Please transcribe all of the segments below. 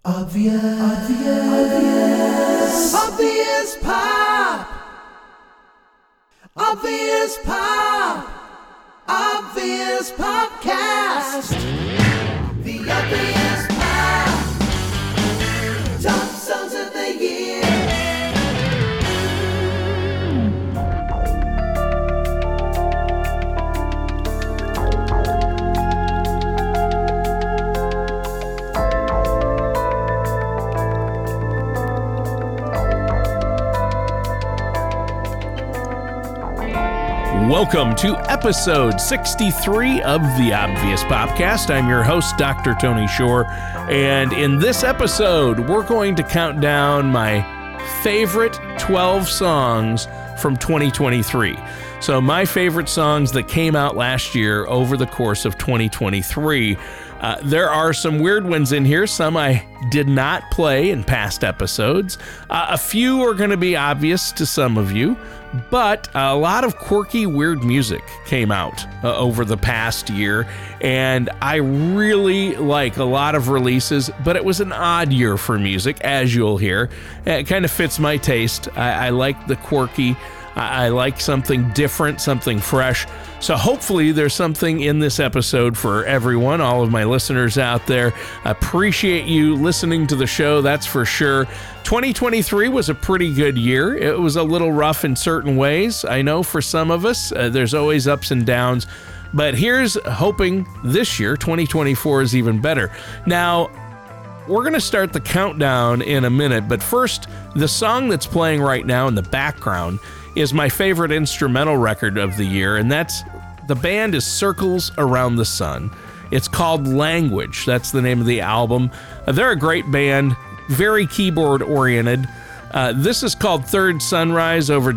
Obvious pop. Obvious pop. Obvious Popcast. The Obvious Pop. Top songs of the year. Welcome to episode 63 of the Obvious Popcast. I'm your host, Dr. Tony Shore, and in this episode, we're going to count down my favorite 12 songs from 2023. So my favorite songs that came out last year over the course of 2023. There are some weird ones in here. Some I did not play in past episodes. A few are going to be obvious to some of you, but a lot of quirky, weird music came out over the past year, and I really like a lot of releases, but it was an odd year for music, as you'll hear. It kind of fits my taste. I like the quirky. I like something different, something fresh. So hopefully there's something in this episode for everyone, all of my listeners out there. Appreciate you listening to the show, that's for sure. 2023 was a pretty good year. It was a little rough in certain ways. I know for some of us, there's always ups and downs. But here's hoping this year, 2024, is even better. Now, we're going to start the countdown in a minute, but first, the song that's playing right now in the background is my favorite instrumental record of the year, and the band is Circles Around the Sun. It's called Language. That's the name of the album. They're a great band, very keyboard-oriented. This is called Third Sunrise over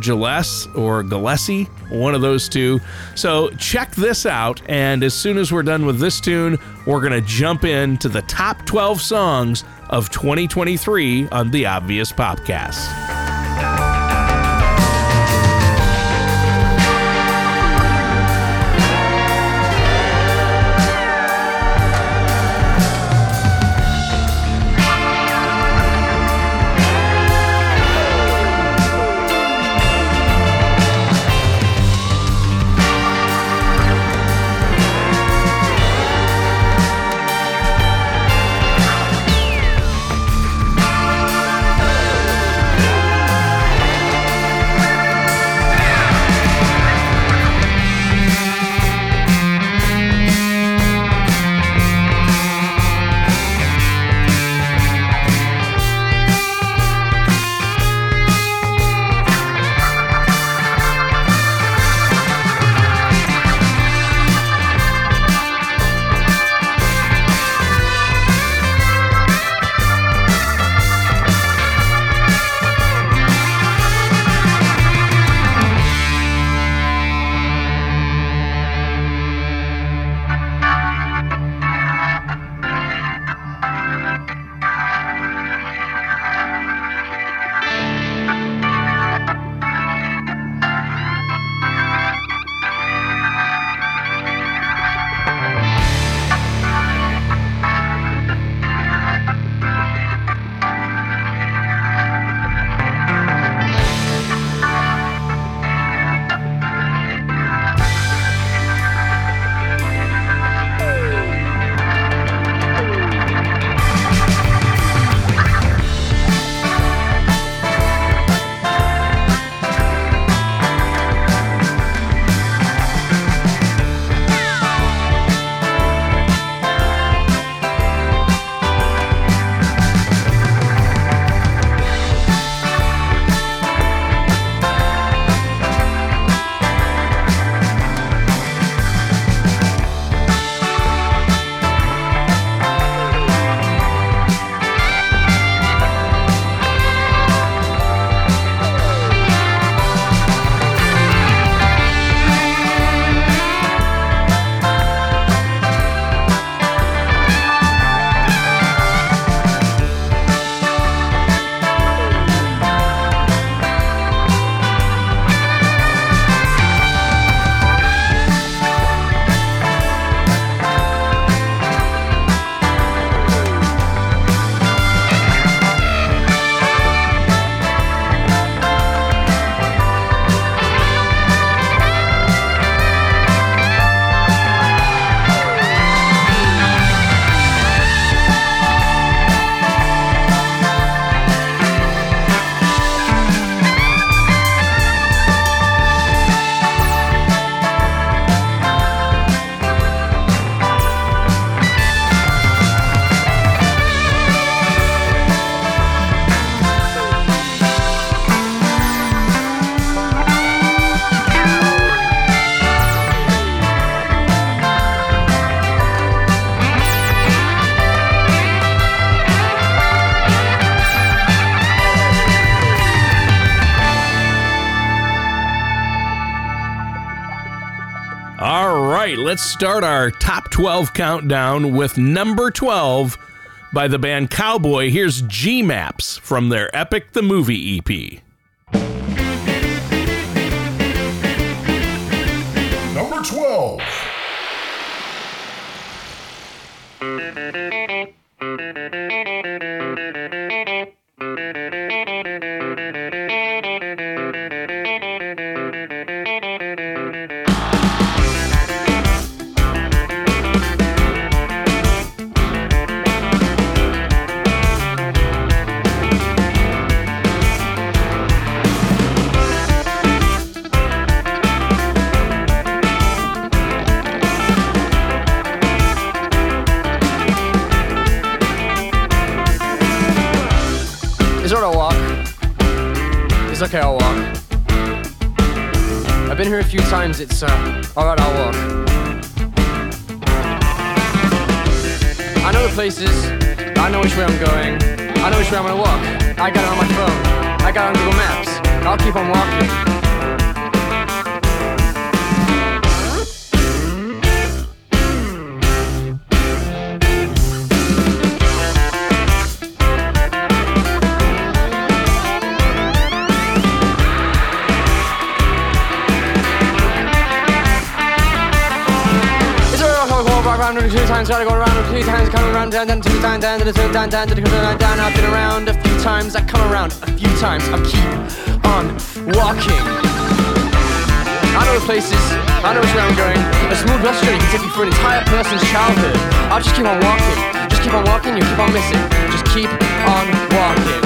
Gillespie, one of those two. So check this out, and as soon as we're done with this tune, we're going to jump into the top 12 songs of 2023 on the Obvious Popcast. let's start our top 12 countdown with number 12 by the band Cowboy. Here's G-Maps from their Epic the Movie EP. Number 12. Is it alright, I'll walk? It's okay, I'll walk. I've been here a few times, it's alright, I'll walk. I know the places, I know which way I'm going, I know which way I'm gonna walk. I got it on my phone, I got it on Google Maps, I'll keep on walking. Two times, gotta go around 2 times, come around, then 2 times, then the 3rd time, then the 4th time. I've been around a few times, I come around a few times, I'll keep on walking. I know the places, I know which way I'm going. A smooth bus journey can take you through an entire person's childhood. I'll just keep on walking, you keep on missing. Just keep on walking.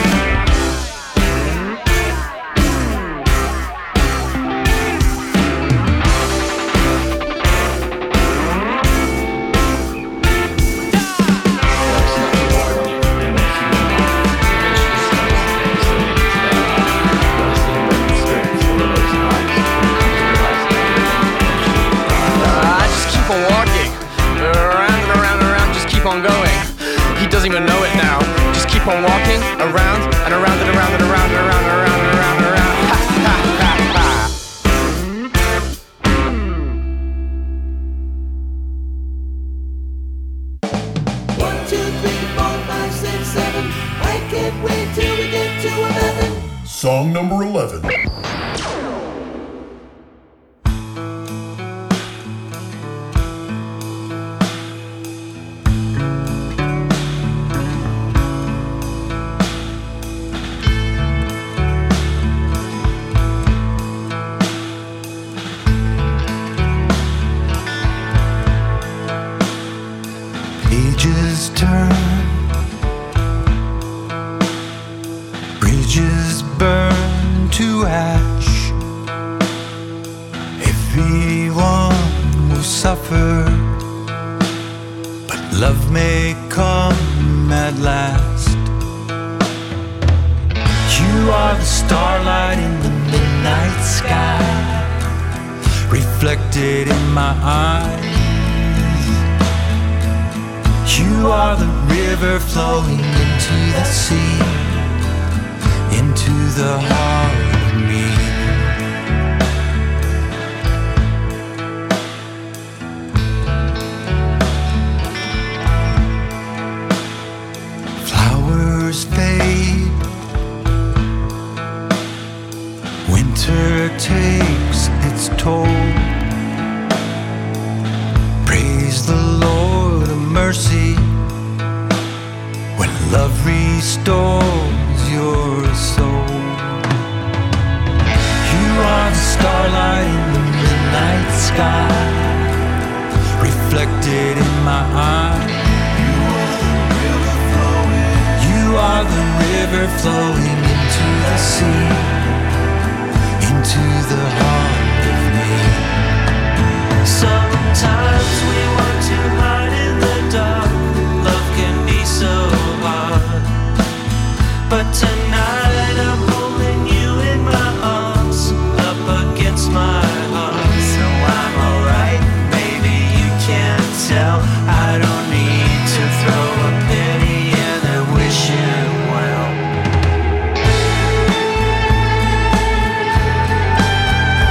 On going. He doesn't even know it now. Just keep on walking around and around and around and around and around and around and around and around. Ha ha ha ha. 1, 2, 3, 4, 5, 6, 7. I can't wait till we get to 11. Song number 11. Pages turn, bridges burn to ash. Everyone will suffer, but love may come at last. You are the starlight in the midnight sky, reflected in my eyes. You are the river flowing into the sea, into the heart of me. Flowers fade, winter takes its toll. Praise the Lord of mercy when love restores your soul. You are the starlight in the midnight sky, reflected in my eyes. You are the river flowing into the sea, into the heart of me. Sometimes we want to hide in the dark. Love can be so hard, but tonight I'm holding you in my arms, up against my heart. So I'm alright, baby, you can't tell. I don't need to throw a penny in and wish him well.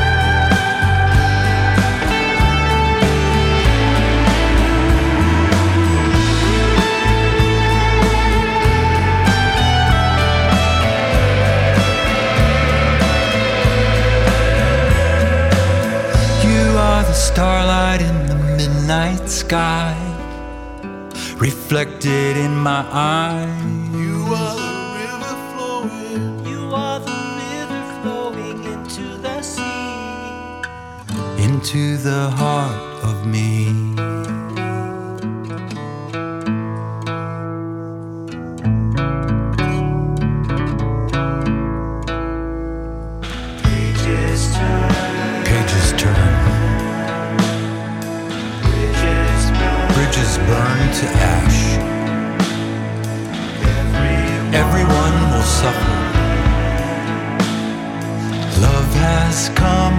sky, reflected in my eyes. You are the river flowing. You are the river flowing into the sea. Into the heart of me. Pages turn. Bridges burn to ash. Everyone will suffer. Love has come.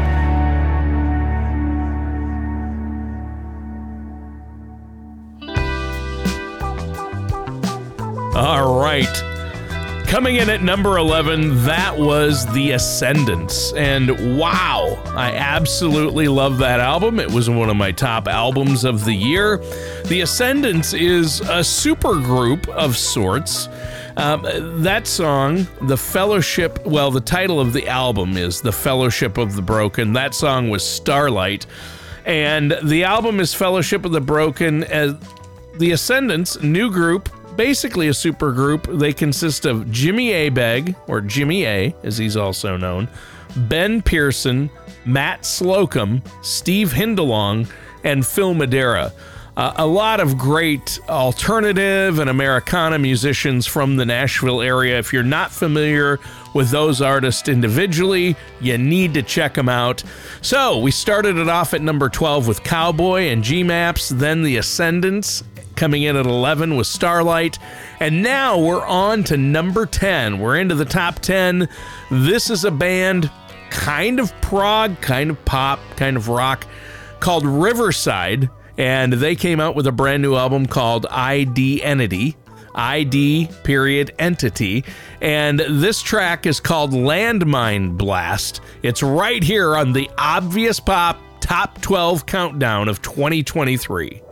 All right. Coming in at number 11, that was The Ascendants. And wow, I absolutely love that album. It was one of my top albums of the year. The Ascendants is a super group of sorts. That song, The Fellowship, well, the title of the album is The Fellowship of the Broken. That song was Starlight. And the album is Fellowship of the Broken. The Ascendants, new group, basically a super group. They consist of Jimmy Abegg, or Jimmy A, as he's also known, Ben Pearson, Matt Slocum, Steve Hindalong, and Phil Madera. A lot of great alternative and Americana musicians from the Nashville area. If you're not familiar with those artists individually, you need to check them out. So we started it off at number 12 with Cowboy and G-Maps, then The Ascendants, coming in at 11 with Starlight, and now we're on to number 10. We're into the top 10. This is a band, kind of prog, kind of pop, kind of rock, called Riverside, and they came out with a brand new album called ID Entity, ID.Entity, and this track is called Landmine Blast. It's right here on the Obvious Pop Top 12 Countdown of 2023.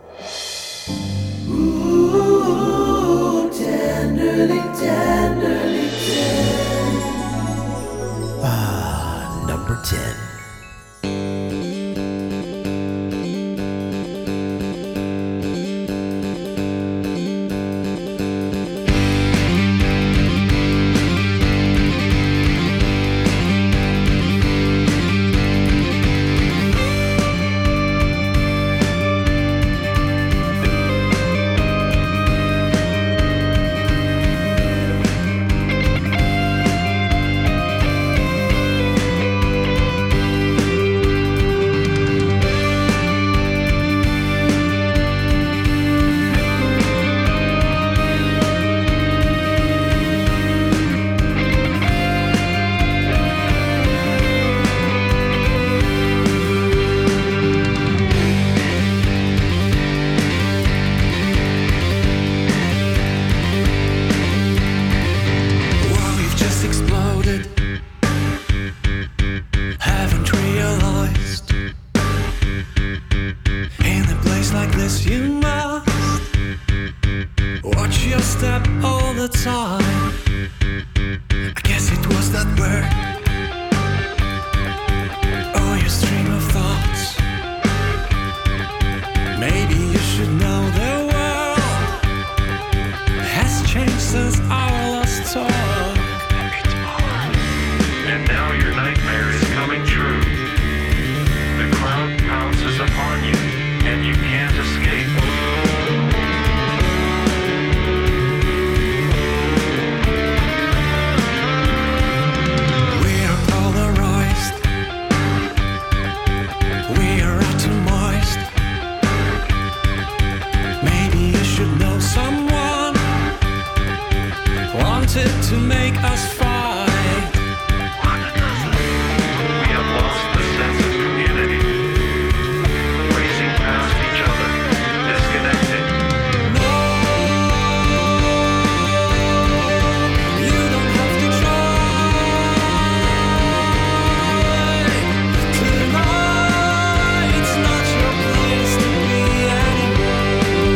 Ooh, tenderly, tenderly, ten. Number 10.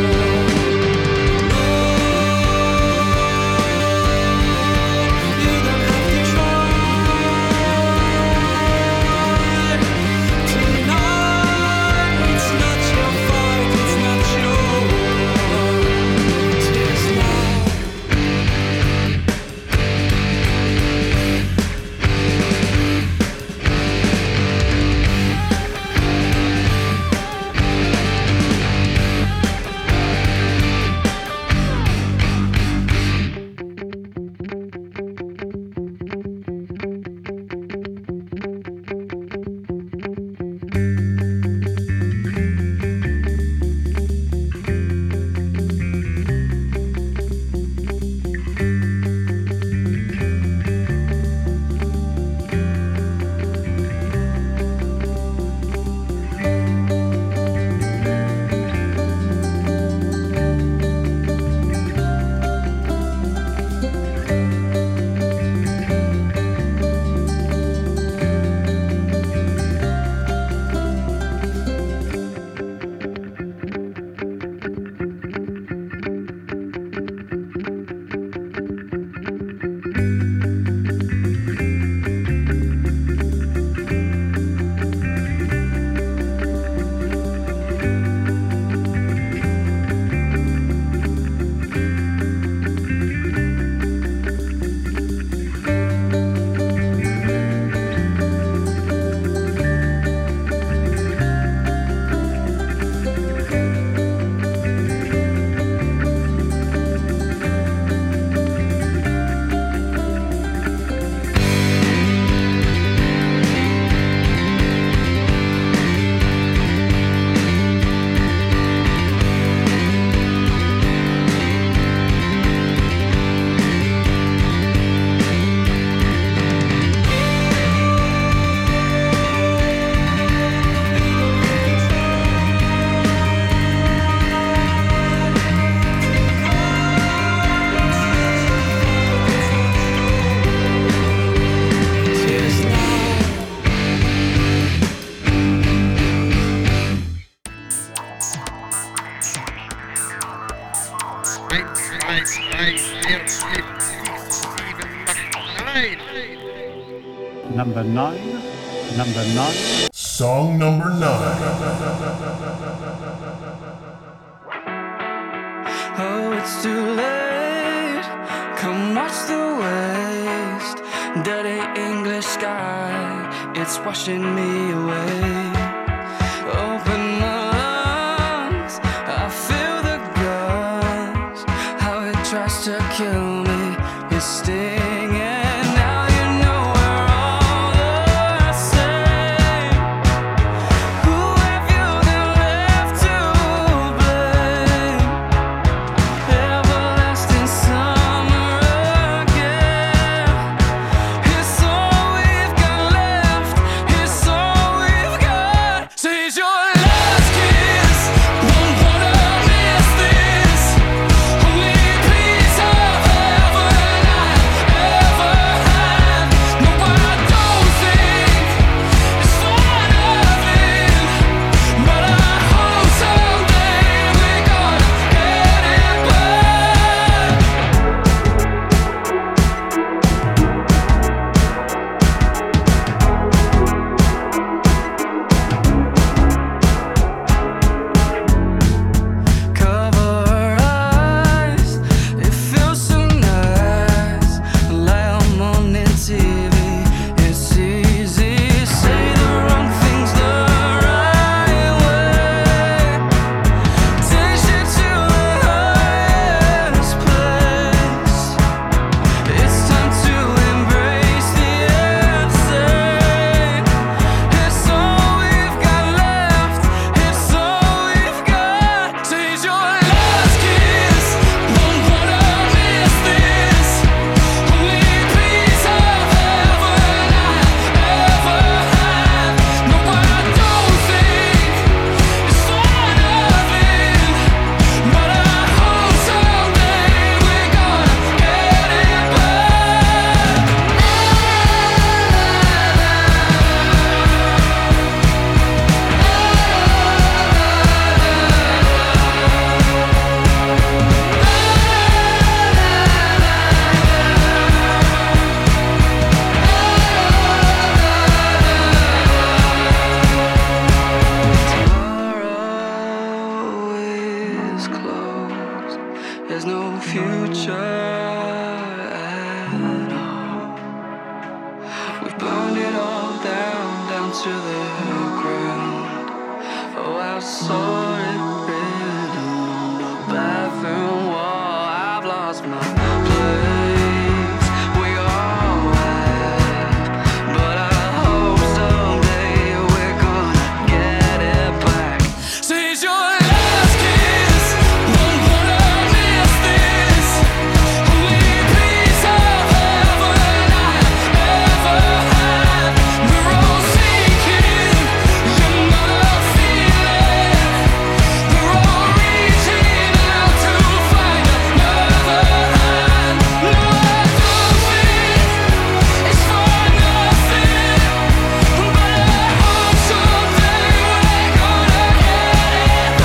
You Number nine. Song number 9. Oh, it's too late. Come watch the waste. Dirty English sky, it's washing me away. Open my lungs, I feel the guns. How it tries to kill me is stinging. Now you know we're all the same. Who have you then left to blame? Everlasting summer again. It's all we've got left. It's all we've got. Seize your last kiss. Won't wanna miss this. Only piece of heaven I ever had. No, I don't think it's for nothing. But I hope someday we're gonna get it back. Cover our eyes, it feels so nice. Lie on TV, it's easy. Say the wrong things the right way. Takes you to the highest place. It's time to embrace the insane. It's all we've got left. It's all we've got. Seize your last kiss. Won't wanna miss this. Only piece of heaven I ever had. No, I don't think it's for nothing. But I hope someday we're gonna get it Tomorrow is closed. There's no future at all. We've burned it all down to the ground. Oh, I saw it written on the bathroom wall. I've lost my place. We all have. But I hope someday we're gonna get it back. Seize your last kiss. Won't wanna miss this. Only piece of heaven I ever had. We're all sinking. You're not feeling. We're all reaching out to find another hand. No, I don't think it's for nothing. But I hope someday we're gonna get it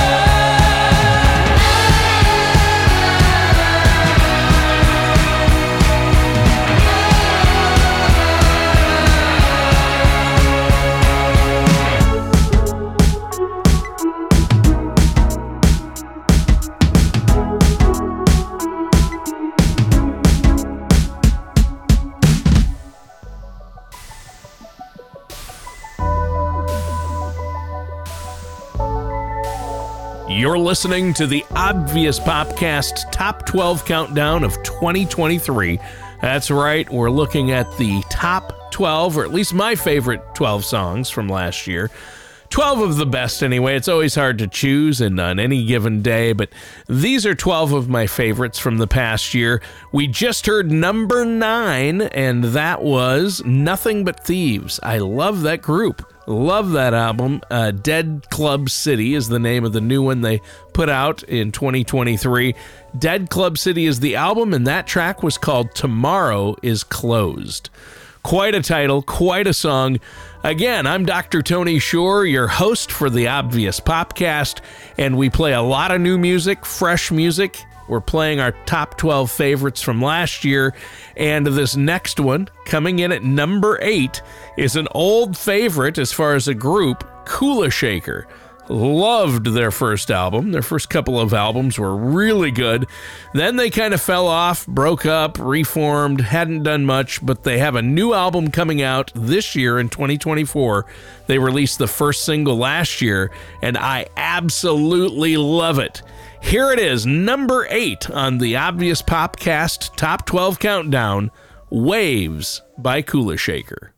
You're listening to the Obvious Popcast Top 12 Countdown of 2023. That's right, we're looking at the top 12, or at least my favorite 12 songs from last year. 12 of the best anyway. It's always hard to choose on any given day, but these are 12 of my favorites from the past year. We just heard number 9, and that was Nothing But Thieves. I love that group. Love that album. Dead Club City is the name of the new one they put out in 2023. Dead Club City is the album, and that track was called Tomorrow Is Closed. Quite a title, quite a song. Again, I'm Dr. Tony Shore, your host for the Obvious Popcast, and we play a lot of new music, fresh music, We're playing our top 12 favorites from last year, and this next one, coming in at number 8, is an old favorite as far as a group, Kula Shaker. Loved their first album. Their first couple of albums were really good. Then they kind of fell off, broke up, reformed, hadn't done much, but they have a new album coming out this year in 2024. They released the first single last year, and I absolutely love it. Here it is, number 8 on the Obvious Popcast Top 12 Countdown, Waves by Kula Shaker.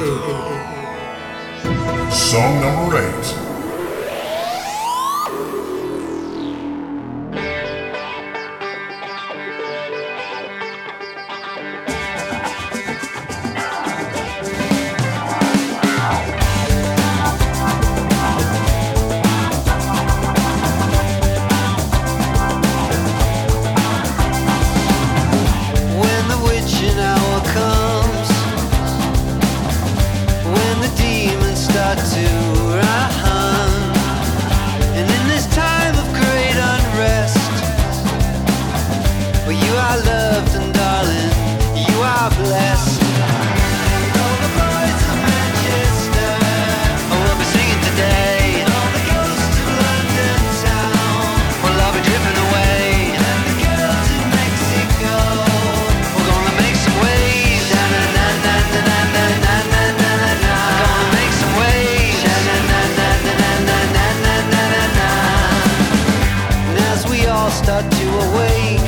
Song number 8. When the witching hour comes, when the demons start to run, and in this time of great unrest, well, you are loved and darling, you are blessed. All the boys of Manchester, oh, we'll be singing today. All the ghosts of London town, well, I'll be dripping away. And the girls in Mexico, we're gonna make some waves. Na na na na na na na na na na na. Gonna make some waves. Na na na na na na na na na na na. And as we all start to awake,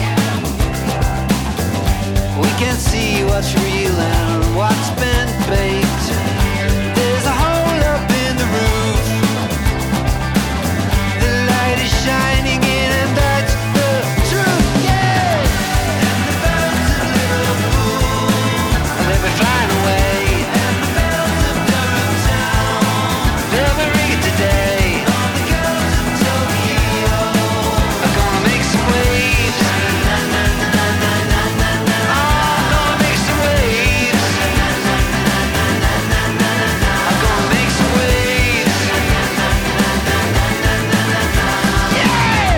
we can see what's real and what's been baked. There's a hole up in the roof. The light is shining in, and that's the truth. Yeah. And the birds of Liverpool, they'll be flying away. And the bells of Durham town, they'll be ringing today. All the girls of Tokyo are gonna make some waves. Na na na na na na na na. I'm gonna make some waves. Na na na na na na na na na. I'm gonna make some waves. Na na na na na na na na na. Yeah.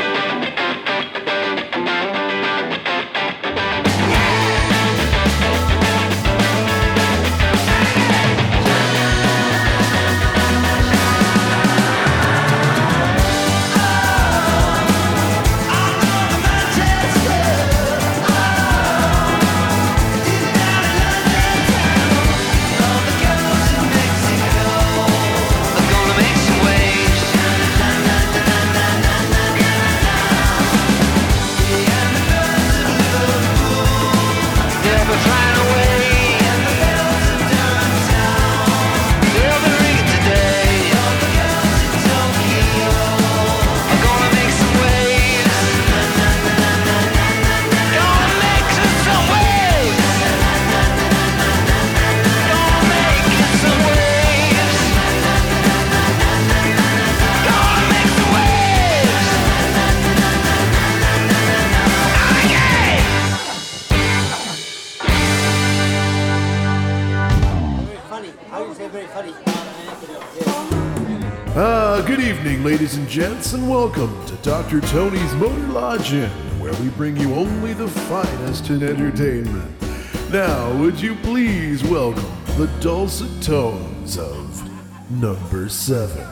Good evening, ladies and gents, and welcome to Dr. Tony's Motor Lodge Inn, where we bring you only the finest in entertainment. Now, would you please welcome the dulcet tones of number 7.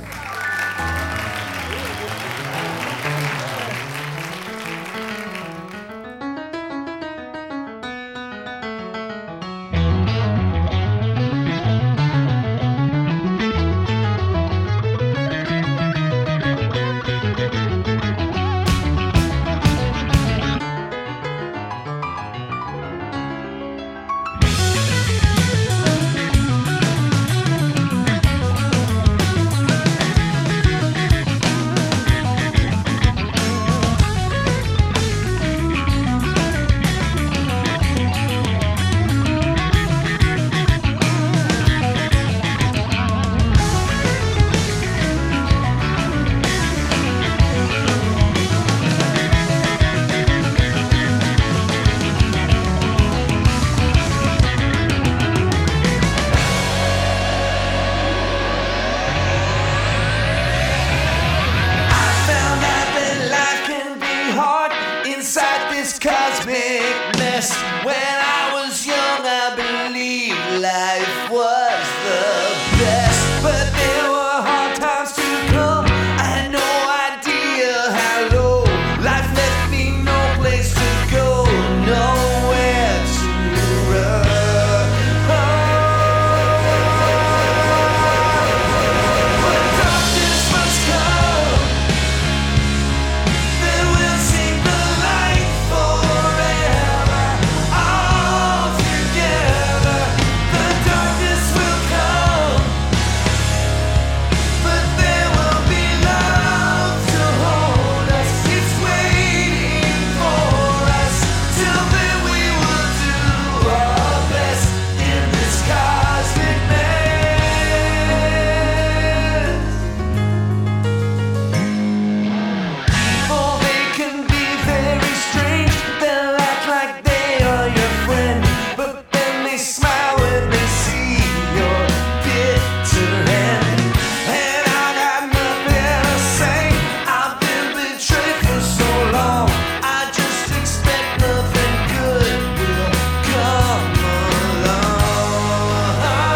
best. When I was young, I believed life was the best. But there were hard times to come. I had no idea how low. Life left me no place to go, nowhere to run. But darkness must come. Then we'll see the light forever, all together. The darkness will come, but there will be love to hold us. It's waiting for us. Till then we will do our best in this cosmic mess. People, they can be very strange. They'll act like they are your friend, but then they smile when they see your bitter end. And I got nothing to say. I've been betrayed for so long. I just expect nothing good will come along.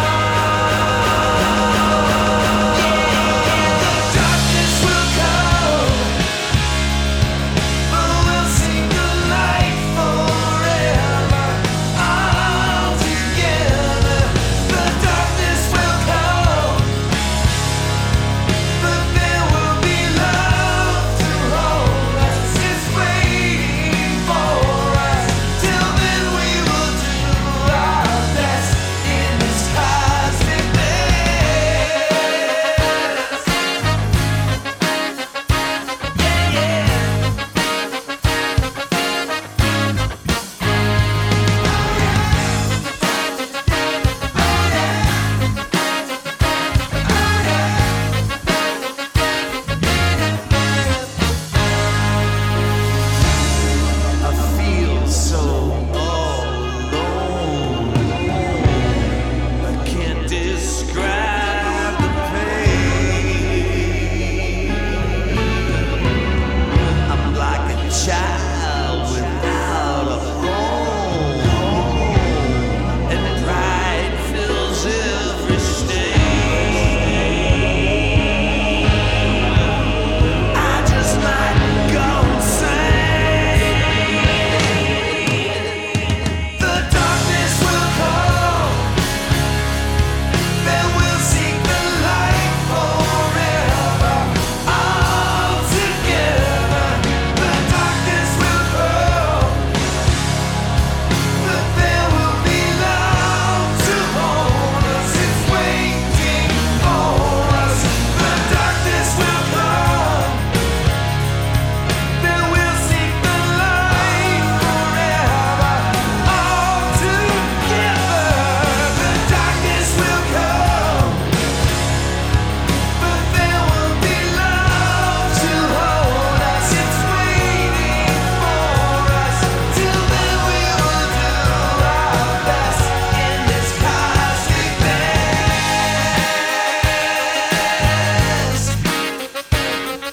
The darkness will come, but we'll see the light forever, all together. The darkness will come, but there will be love to hold us. It's waiting for us. Till then we will do our best in this cosmic mess. I feel so all alone. I can't describe the pain. I'm like a child without a home, and pride fills every stain. I just might go insane. The darkness will come, then we'll seek the light forever, all together. The darkness will come, but there will be love to hold us. It's waiting for us. The darkness will come, then we'll seek the light forever, all together. The darkness will come, but there will be love to hold us. It's waiting for us. Till then we will do our best in this cosmic mess.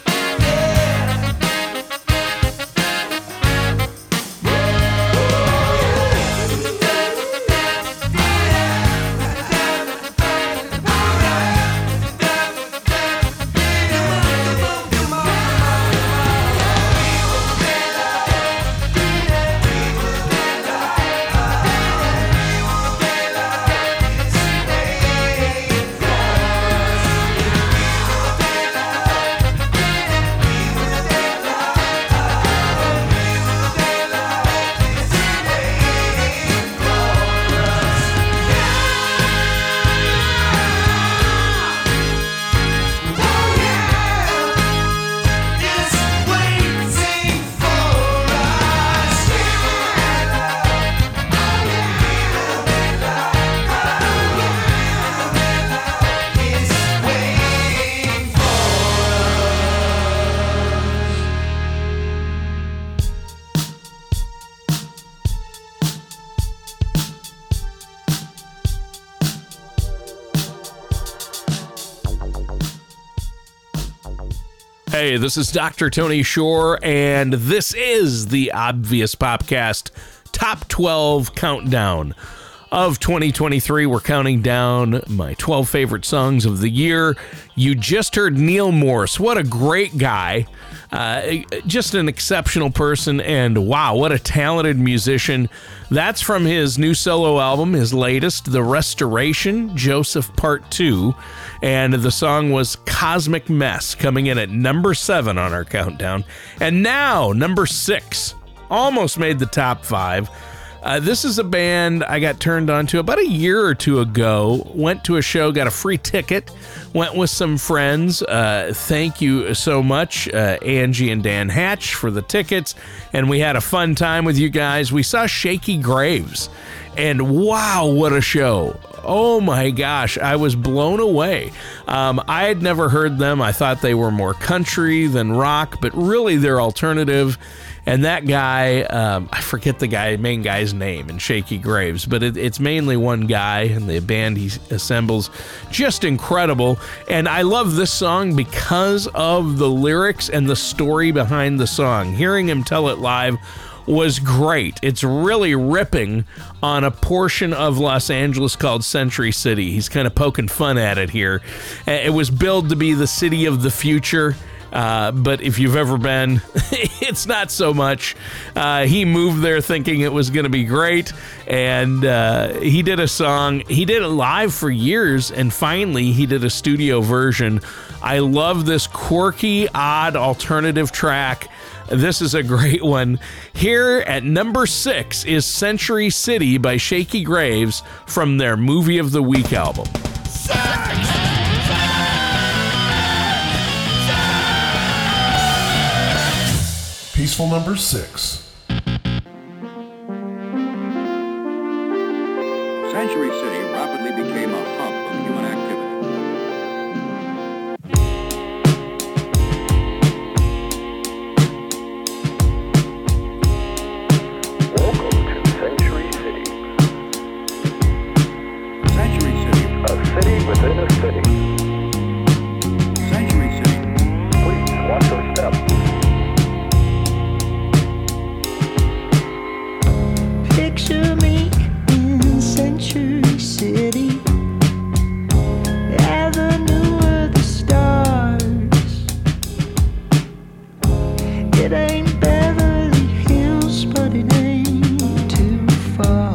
It's waiting for us. It's waiting for Hey, this is Dr. Tony Shore, and this is the Obvious Popcast, top 12 countdown of 2023. We're counting down my 12 favorite songs of the year. You just heard Neil Morse. What a great guy. Just an exceptional person, and wow, what a talented musician. That's from his new solo album, his latest, The Restoration, Joseph Part 2, and the song was Cosmic Mess, coming in at number 7 on our countdown. And now, number 6, almost made the top 5. This is a band I got turned on to about a year or two ago. Went to a show, got a free ticket, went with some friends. Thank you so much, Angie and Dan Hatch, for the tickets. And we had a fun time with you guys. We saw Shaky Graves. And wow, what a show. Oh my gosh, I was blown away. I had never heard them. I thought they were more country than rock, but really they're alternative. And that guy, I forget the main guy's name in Shaky Graves, but it's mainly one guy, and the band he assembles, just incredible. And I love this song because of the lyrics and the story behind the song. Hearing him tell it live was great. It's really ripping on a portion of Los Angeles called Century City. He's kind of poking fun at it here. It was billed to be the city of the future. But if you've ever been, it's not so much. He moved there thinking it was going to be great, and he did a song. He did it live for years, and finally he did a studio version. I love this quirky, odd, alternative track. This is a great one. Here at number 6 is Century City by Shaky Graves from their Movie of the Week album. Peaceful number 6. Century City rapidly became a hub of human activity. Welcome to Century City. Century City, A city within a city. Century City, Please watch your step. Picture me in Century City, Avenue of the Stars. It ain't Beverly Hills, but it ain't too far.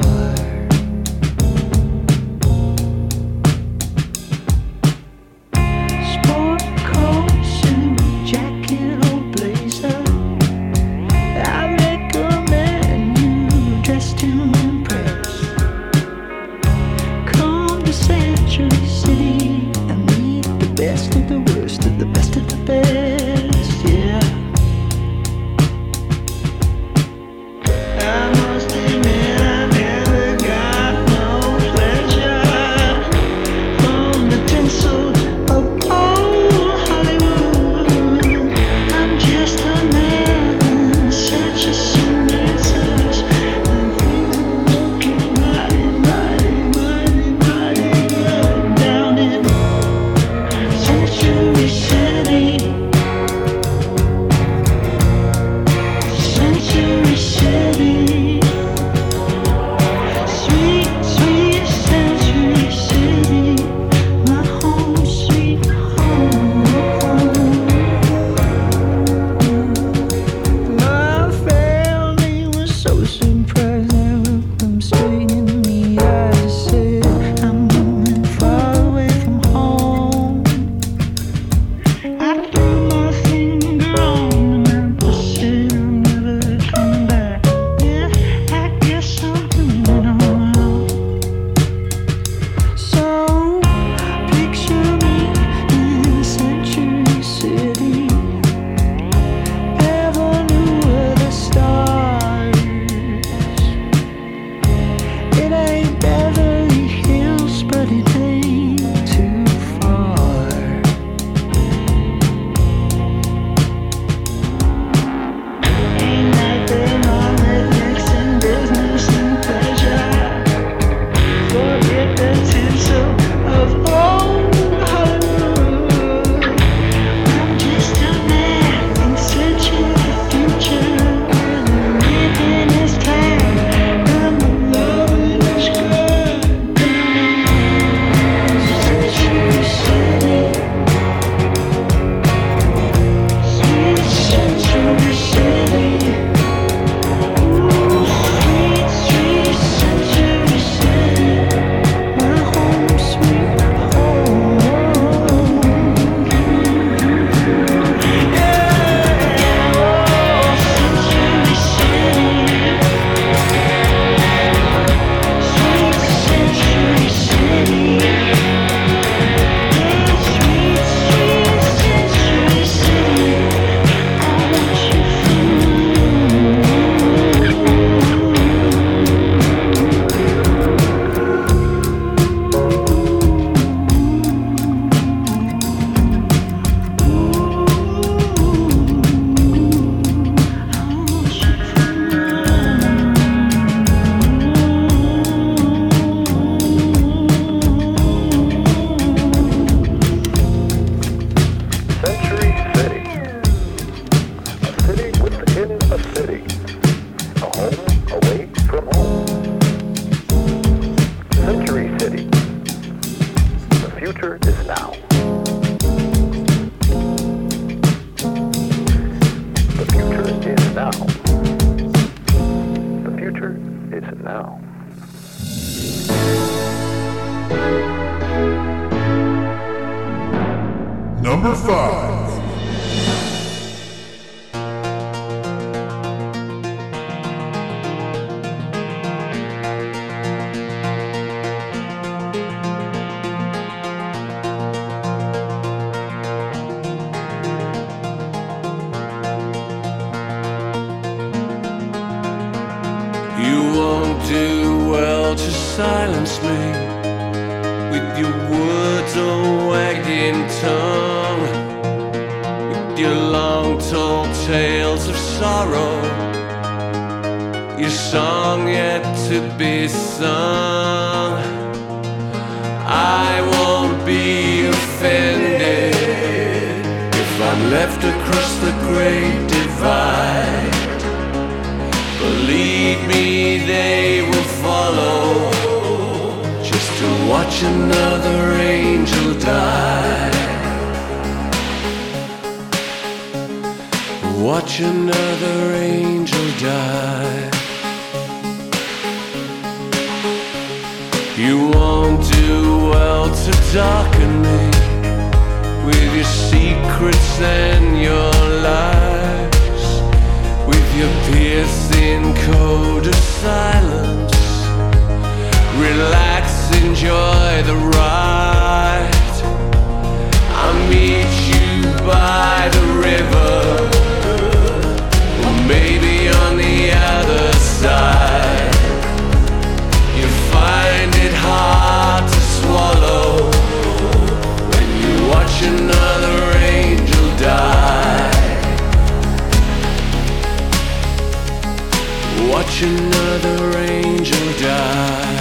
Sport coat, suit, jacket, or blazer. I recommend you dress to impress. Come to Century City and meet the best of the worst of the best of the best, yeah. I must admit I never got no pleasure from the tinsel of old Hollywood. I'm just a man in search of some answers. now. Number 5. You won't do well to silence me with your words or wagging tongue, with your long told tales of sorrow, your song yet to be sung. I won't be offended if I'm left across the great divide. Believe me, they will follow, just to watch another angel die. Watch another angel die. You won't do well to darken me with your secrets and your lies, with your piercing code of silence. Relax, enjoy the ride. I'll meet you by the river, or maybe on the other side. You find it hard to swallow when you watch another angel die. Watch another angel die.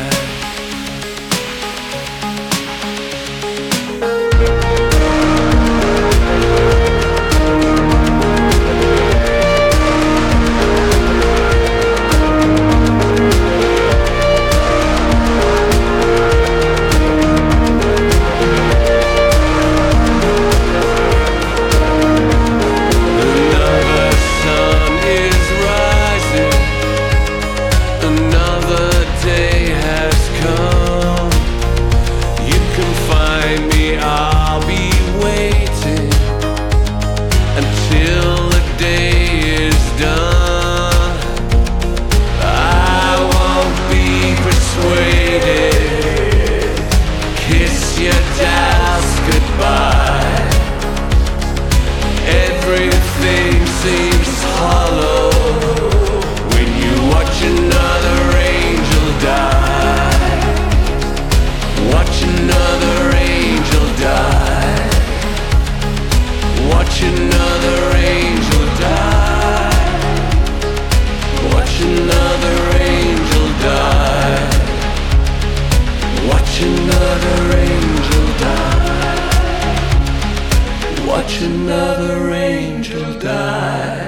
Another sun is rising. Another day has come. You can find me, I'll be waiting until the day is done. I won't be persuaded. Kiss your doubts goodbye. Everything seems hollow when you watch another angel die. Watch another angel die. Watch another angel die. Watch another angel die. Watch another angel die. Watch another angel die.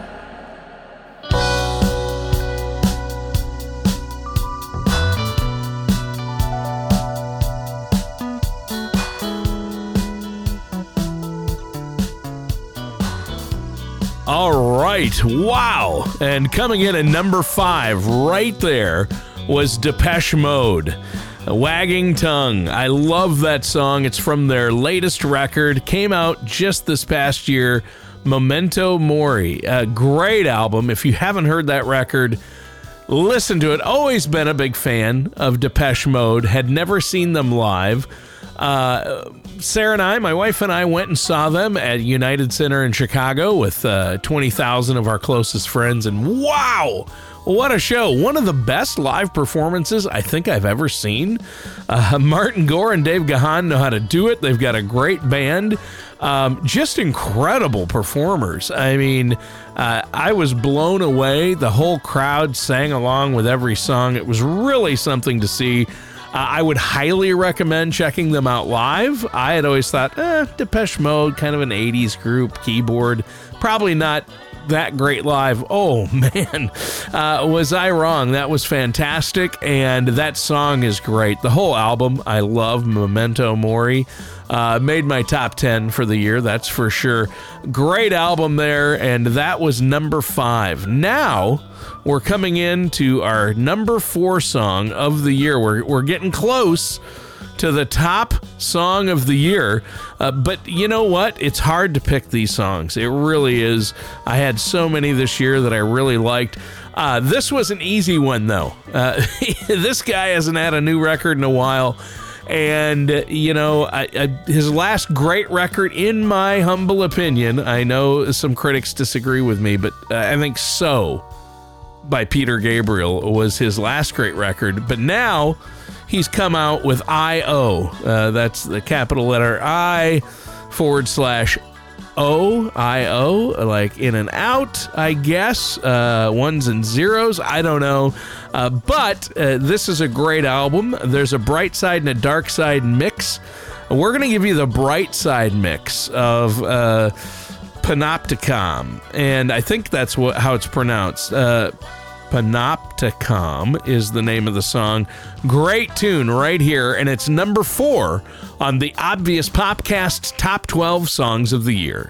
All right. Wow. And coming in at number 5 right there was Depeche Mode. Wagging Tongue. I love that song. It's from their latest record. Came out just this past year. Memento Mori. A great album. If you haven't heard that record, listen to it. Always been a big fan of Depeche Mode. Had never seen them live. Sarah and I, my wife and I, went and saw them at United Center in Chicago with 20,000 of our closest friends, and wow, what a show. One of the best live performances I think I've ever seen. Martin Gore and Dave Gahan know how to do it. They've got a great band. Just incredible performers. I mean, I was blown away. The whole crowd sang along with every song. It was really something to see. I would highly recommend checking them out live. I had always thought, Depeche Mode, kind of an 80s group, keyboard, probably not that great live. Oh, man, was I wrong. That was fantastic, and that song is great. The whole album, I love. Memento Mori. Made my top 10 for the year, that's for sure. Great album there, and that was number 5. Now, we're coming into our number 4 song of the year. We're getting close to the top song of the year, but you know what? It's hard to pick these songs. It really is. I had so many this year that I really liked. This was an easy one, though. This guy hasn't had a new record in a while, and you know, his last great record, in my humble opinion, I know some critics disagree with me, but I think So by Peter Gabriel was his last great record, but now he's come out with I.O. That's the capital letter I / O, I-O, like in and out, I guess, ones and zeros, I don't know, but this is a great album. There's a bright side and a dark side mix. We're going to give you the bright side mix of Panopticon, and I think that's how it's pronounced. Panopticon is the name of the song. Great tune right here, and it's number 4 on the Obvious Popcast Top 12 Songs of the Year.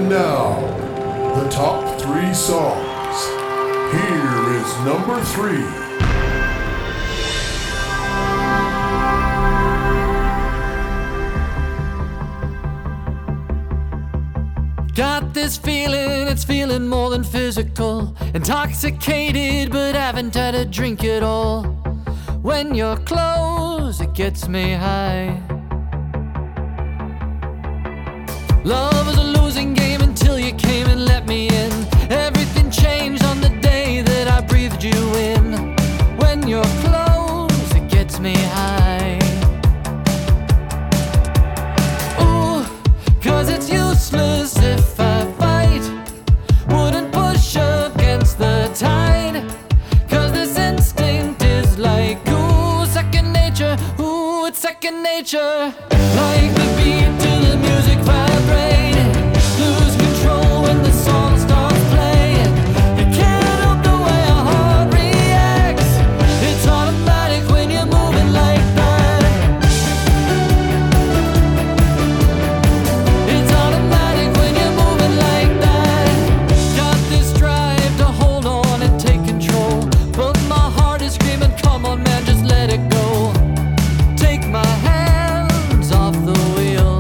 And now, the top 3 songs. Here is number 3. Got this feeling, it's feeling more than physical. Intoxicated, but haven't had a drink at all. When you're close, it gets me high. Love was a losing game until you came and let me in. Everything changed on the day that I breathed you in. When you're close, it gets me high. Ooh, 'cause it's useless if I fight. Wouldn't push against the tide. 'Cause this instinct is like, ooh, second nature. Ooh, it's second nature. Like the beat to the music vibrating. Lose control when the song starts playing. You can't help the way our heart reacts. It's automatic when you're moving like that. It's automatic when you're moving like that. Got this drive to hold on and take control. But my heart is screaming, come on man, just let it go. Take my hands off the wheel.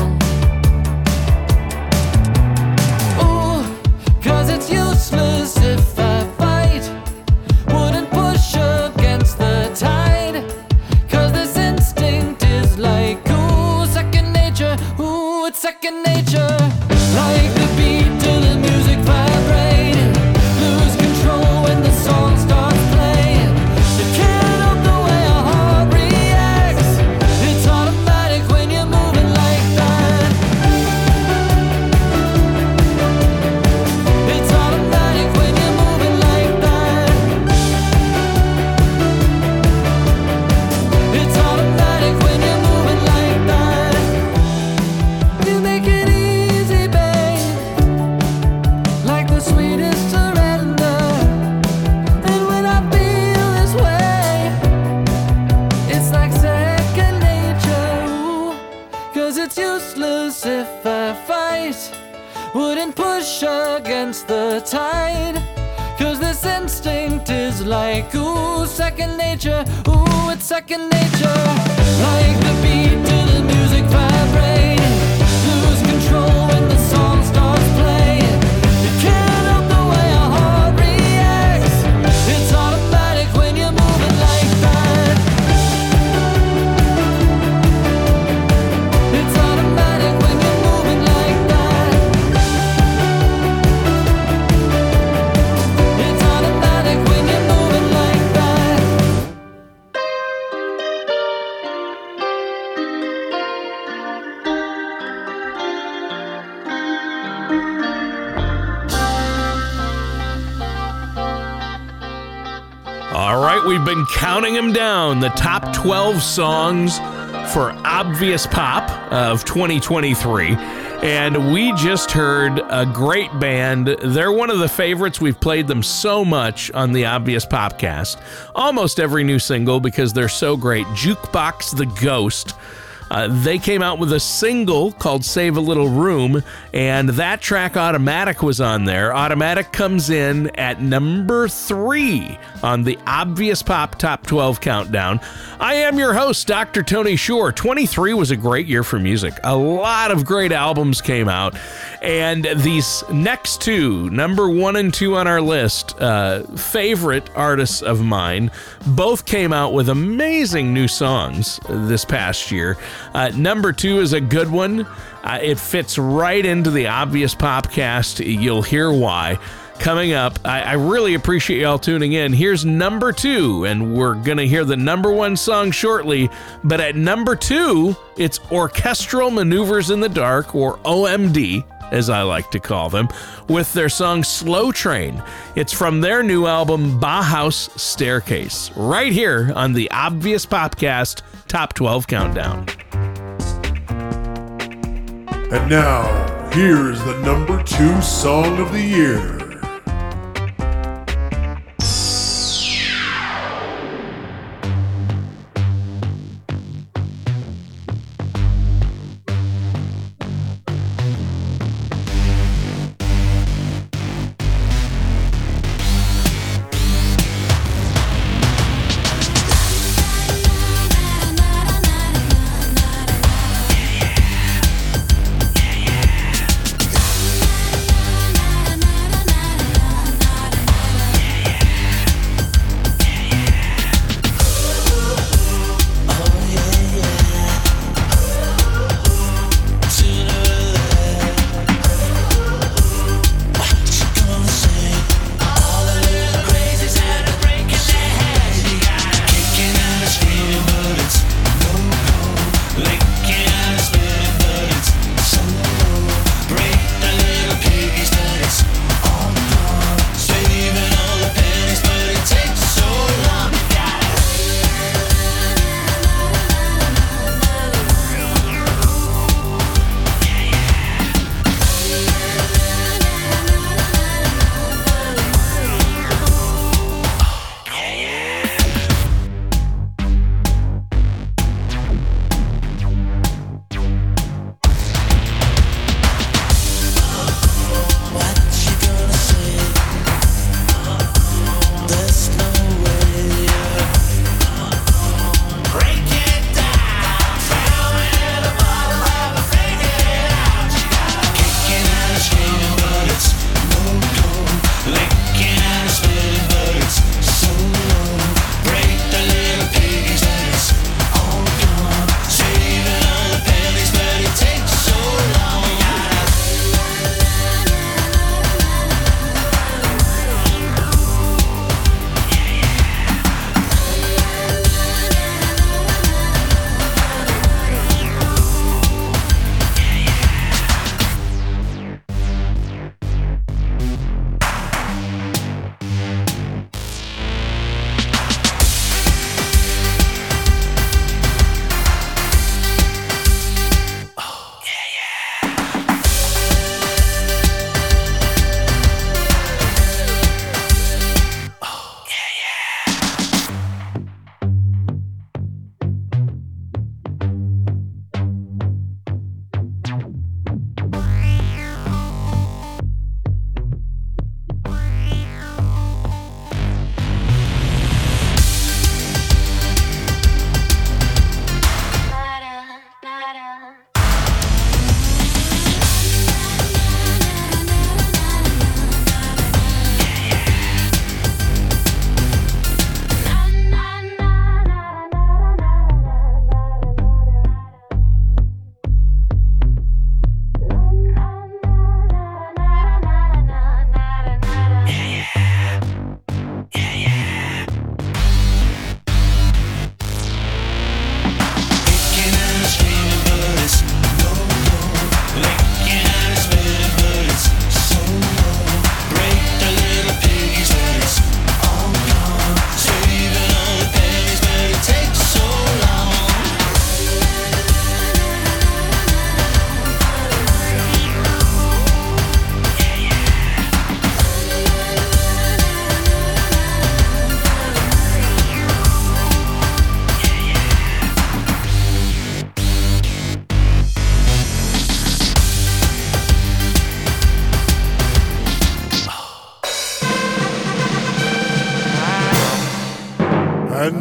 Ooh, 'cause it's useless if I fight. Wouldn't push against the tide. 'Cause this instinct is like, ooh, second nature. Ooh, it's second nature. Like the beat to the music vibrating. Lose control when the song starts playing. You can't help the way our heart reacts. It's automatic when you're moving like that. It's automatic when you're moving like that. It's automatic when you're moving like that. You make it easy, babe, like the sweetest surrender. And when I feel this way, it's like second nature. Ooh, 'cause it's useless if I fight. Wouldn't push against the tide. 'Cause this instinct is like, ooh, second nature. Ooh, it's second nature. Like the beat to the music vibrating. Lose control when the song starts playing. You can't help the way our heart reacts. It's automatic when you're moving like that. It's automatic when you're moving like that. It's automatic when you're moving like that. All right, we've been counting them down, the top 12 songs for Obvious Pop of 2023. And we just heard a great band. They're one of the favorites. We've played them so much on the Obvious Popcast. Almost every new single because they're so great. Jukebox the Ghost. They came out with a single called Save a Little Room, and that track Automatic was on there. Automatic comes in at number 3 on the Obvious Pop Top 12 Countdown. I am your host, Dr. Tony Shore. 23 was a great year for music. A lot of great albums came out, and these next two, number 1 and 2 on our list, favorite artists of mine, both came out with amazing new songs this past year. Number 2 is a good one. It fits right into the Obvious Popcast. You'll hear why. Coming up, I really appreciate y'all tuning in. Here's number 2, and we're going to hear the number 1 song shortly. But at number 2, it's Orchestral Maneuvers in the Dark, or OMD, as I like to call them, with their song Slow Train. It's from their new album, Bauhaus Staircase, right here on the Obvious Popcast Top 12 Countdown. And now, here's the number 2 song of the year.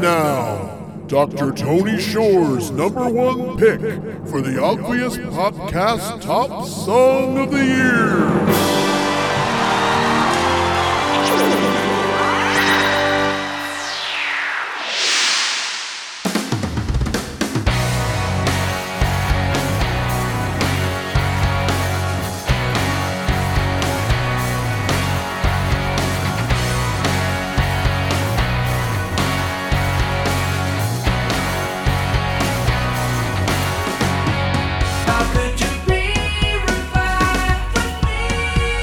now, Dr. Tony Shore's #1 pick for the Obvious Podcast Top Song of the Year. How could you be revived with me?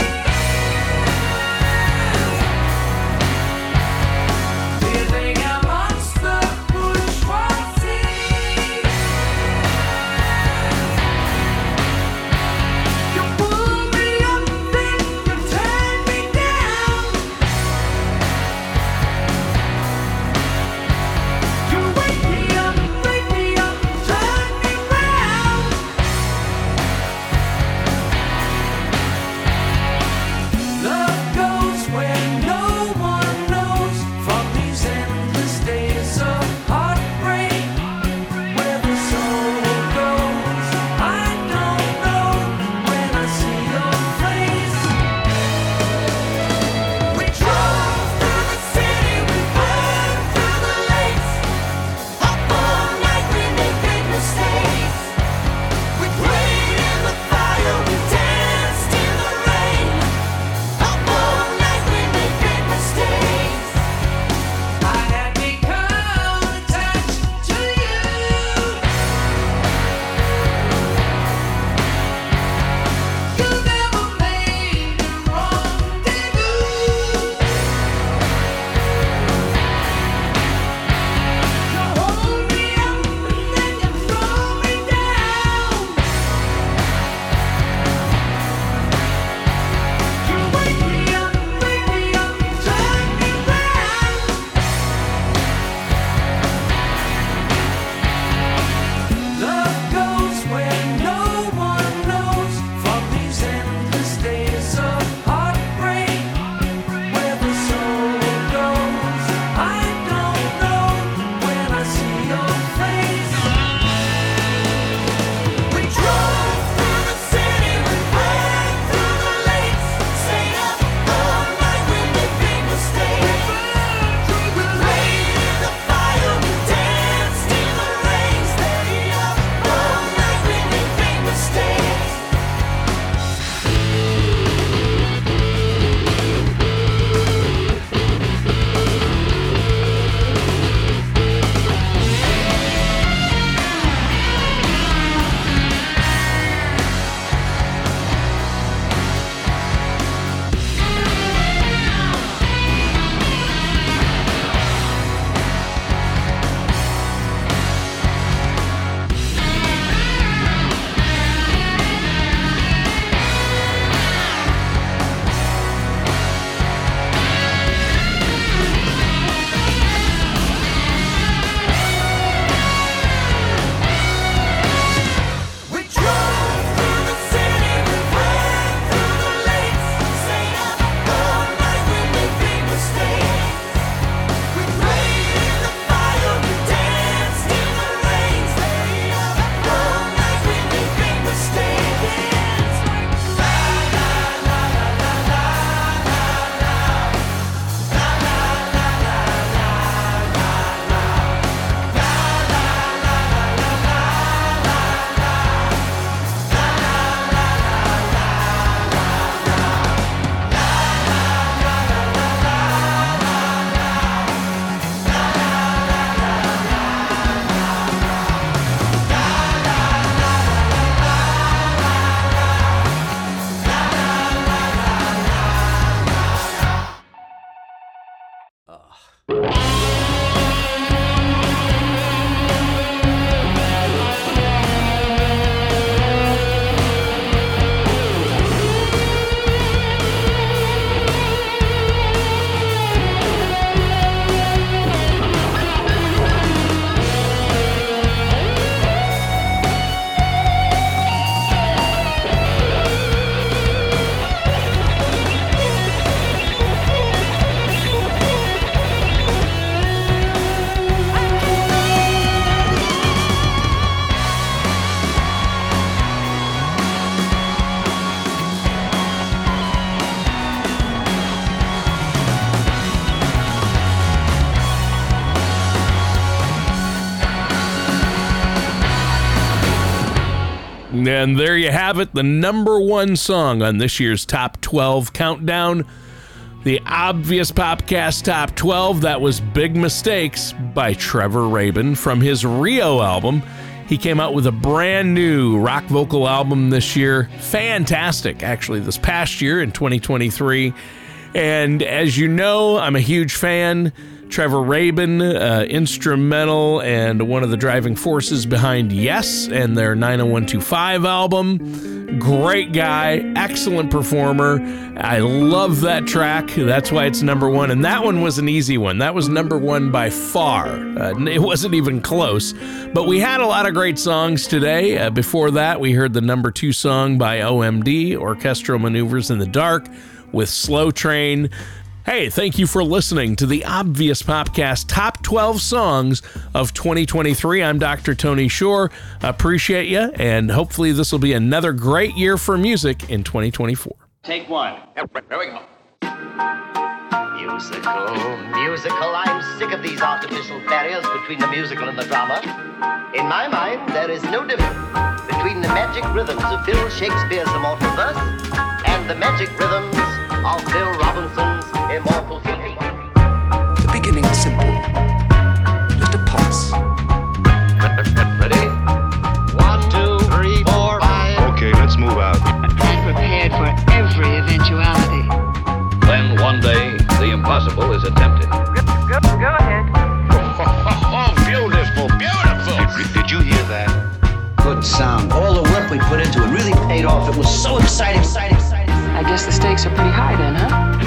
And there you have it, the number one song on this year's Top 12 Countdown. The Obvious Popcast Top 12, that was Big Mistakes by Trevor Rabin from his Rio album. He came out with a brand new rock vocal album this year. Fantastic, actually, this past year in 2023. And as you know, I'm a huge fan. Trevor Rabin, instrumental and one of the driving forces behind Yes and their 90125 album. Great guy, excellent performer. I love that track. That's why it's number one. And that one was an easy one. That was number one by far. It wasn't even close. But we had a lot of great songs today. Before that, we heard the number two song by OMD, Orchestral Maneuvers in the Dark, with Slow Train. Hey, thank you for listening to the Obvious Popcast Top 12 Songs of 2023. I'm Dr. Tony Shore. Appreciate you, and hopefully this will be another great year for music in 2024. Take one. Here we go. Musical, I'm sick of these artificial barriers between the musical and the drama. In my mind, there is no difference between the magic rhythms of Bill Shakespeare's immortal verse and the magic rhythms of Bill Robinson's immortal singing. The beginning is simple. Just a pulse. Ready? 1, 2, 3, 4, 5. Okay, let's move out. I'm prepared for every eventuality. Then one day, the impossible is attempted. Go ahead. Oh, beautiful, beautiful! Did you hear that? Good sound. All the work we put into it really paid off. It was so exciting. I guess the stakes are pretty high then, huh?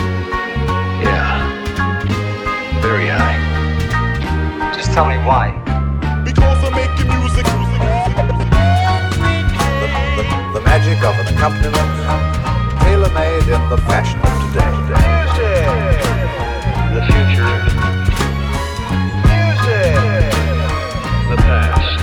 Yeah. Very high. Just tell me why. Because I'm making music. The magic of an accompaniment, tailor-made in the fashion of today. Music. The future. Music. The past.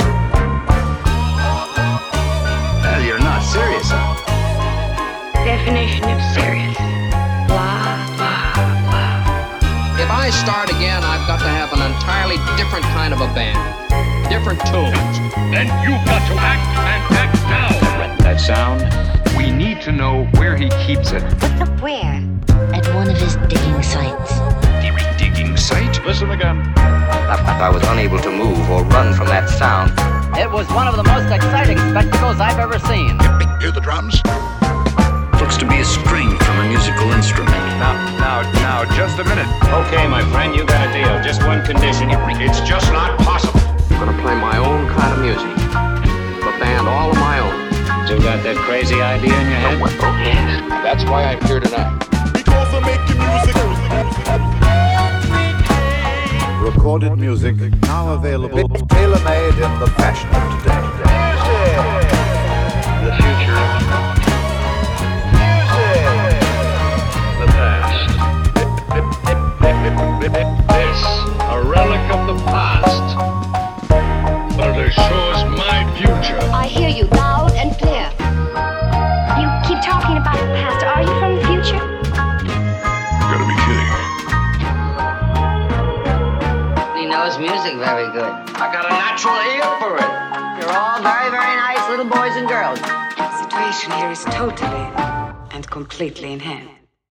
Well, you're not serious, huh? Definition of serious. Blah, blah, blah. If I start again, I've got to have an entirely different kind of a band. Different tunes. Then you've got to act and act now. That sound, we need to know where he keeps it. What's up where? At one of his digging sites. Digging site? Listen again. I was unable to move or run from that sound. It was one of the most exciting spectacles I've ever seen. Hear the drums? Looks to be a string from a musical instrument. Now, just a minute. Okay, my friend, you got a deal. Just one condition. It's just not possible. I'm gonna play my own kind of music. A band all of my own. You got that crazy idea in your head? Oh, yes. That's why I'm here tonight. Because I'm making music. Recorded music now available, tailor-made in the fashion of today. Music. The future. Music. The past. This, a relic of the past. But it shows my future. I hear you loud and clear. You keep talking about the past. Are you from the future? You gotta be kidding. He knows music very good. I got a natural ear for it. You're all very, very nice little boys and girls. The situation here is totally and completely in hand.